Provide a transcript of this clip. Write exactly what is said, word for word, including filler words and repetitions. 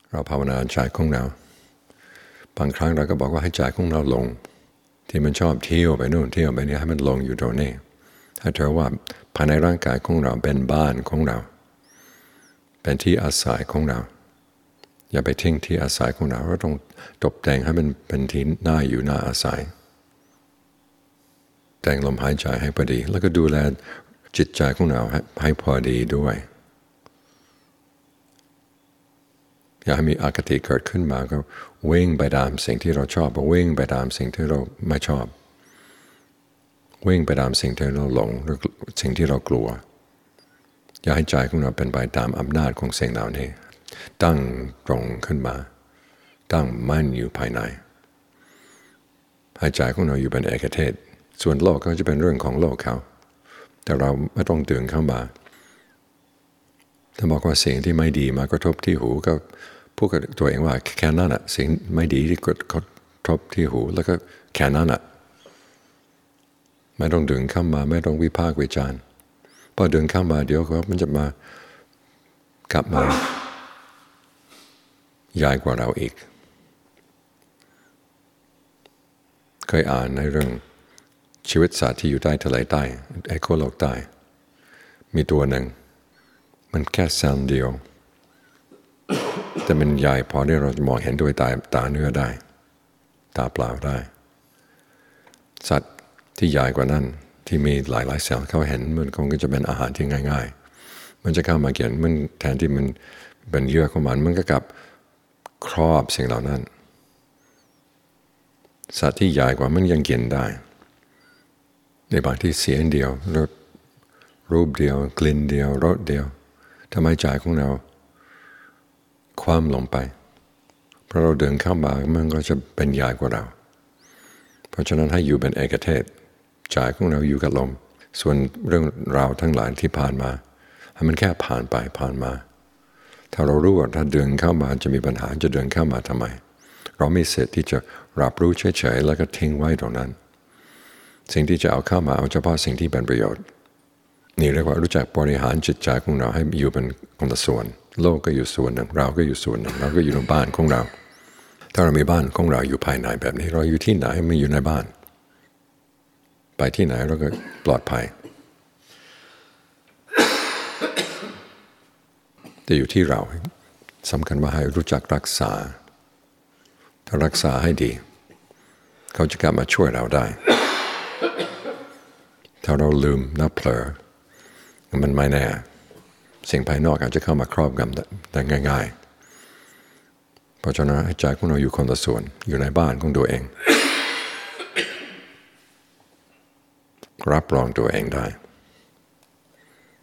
เราภาวนาใจของเราบางครั้งเราก็บอกว่าให้ใจของเราลงที่มันชอบเที่ยวไปนู่นเที่ยวไปนี่ให้มันลงอยู่ตรงนี้ถ้าเธอว่าภายในร่างกายของเราเป็นบ้านของเราเป็นที่อาศัยของเราอย่าไปทิ้งที่อาศัยของเราเราต้องตกแต่งให้มันเป็นที่น่าอยู่น่าอาศัยแต่งลมหายใจให้พอดีแล้วก็ดูแลจิตใจของเราให้พอดีด้วยอย่าให้มีอคติเกิดขึ้นมาก็วิ่งไปตามสิ่งที่เราชอบวิ่งไปตามสิ่งที่เราไม่ชอบวิ่งไปตามสิ่งที่เราหลงหรือสิ่งที่เรากลัวอย่าให้ใจของเราเป็นไปตามอำนาจของสิ่งเหล่านี้ตั้งตรงขึ้นมาตั้งมั่นอยู่ภายในให้ใจของเราอยู่เป็นเอกเทศส่วนโลกก็จะเป็นเรื่องของโลกเขาแต่เราไม่ต้องตื่นเข้ามาถ้าบอกว่าสิ่งที่ไม่ดีมากระทบที่หูก็พูดกับตัวเองว่าแค่นั้นอ่ะสิ่งไม่ดีที่กระทบที่หูแล้วก็แค่นั้นอ่ะไม่ต้องดึงเข้ามาไม่ต้องวิพากษ์วิจารณ์พอดึงเข้ามาเดี๋ยวก็มันจะมากลับมาใหญ่กว่าเราอีกเคยอ่านในเรื่องชีวิตสัตว์ที่อยู่ใต้ทะเลใต้ไอโคโลกใต้มีตัวหนึ่งมันแค่เซลล์เดียวแต่มันใหญ่พอที่เราจะมองเห็นด้วยตาตาเนื้อได้ตาเปล่าได้สัตว์ที่ใหญ่กว่านั้นที่มีหลายๆเซลล์เขาเห็นมันคงจะเป็นอาหารที่ง่ายๆมันจะเข้ามาเกี่ยวมันแทนที่มันเป็นเยื่อของมันมันก็กลับครอบสิ่งเหล่านั้นสัตว์ที่ใหญ่กว่ามันยังกินได้ในบางที่เสียงเดียวรสรูปเดียวกลิ่นเดียวรสเดียวทำไมใจของเราคว่ำลงไปเพราะเราเดินเข้ามามันก็จะเป็นใหญ่กว่าเราเพราะฉะนั้นให้อยู่เป็นเอกเทศใจของเราอยู่กับลมส่วนเรื่องราวทั้งหลายที่ผ่านมาให้มันแค่ผ่านไปผ่านมาถ้าเรารู้ว่าถ้าเดินเข้ามาจะมีปัญหาจะเดินเข้ามาทำไมเราไม่เสร็จที่จะรับรู้เฉยๆแล้วก็ทิ้งไว้ตรงนั้นสิ่งที่จะเอาเข้ามาเอาเฉพาะสิ่งที่เป็นประโยชน์นี่เรียกว่ารู้จักบริหารจิตใจของเราให้อยู่เป็นคนละส่วนโลกก็อยู่ส่วนหนึ่งเราก็อยู่ส่วนหนึ่งเราก็อยู่ในบ้านของเราถ้าเรามีบ้านของเราอยู่ภายในแบบนี้เราอยู่ที่ไหนไม่อยู่ในบ้านไปที่ไหนเราก็ปลอดภัยแต่อยู่ที่เราสำคัญว่าให้รู้จักรักษาถ้ารักษาให้ดีเขาจะกลับมาช่วยเราได้ถ้าเราลืมนับเผลอมันไม่แน่สิ่งภายนอกอาจจะเข้ามาครอบงำได้ง่ายๆเพราะฉะนั้นใจของเราอยู่คนละส่วนอยู่ในบ้านของตัวเองรับรองตัวเองได้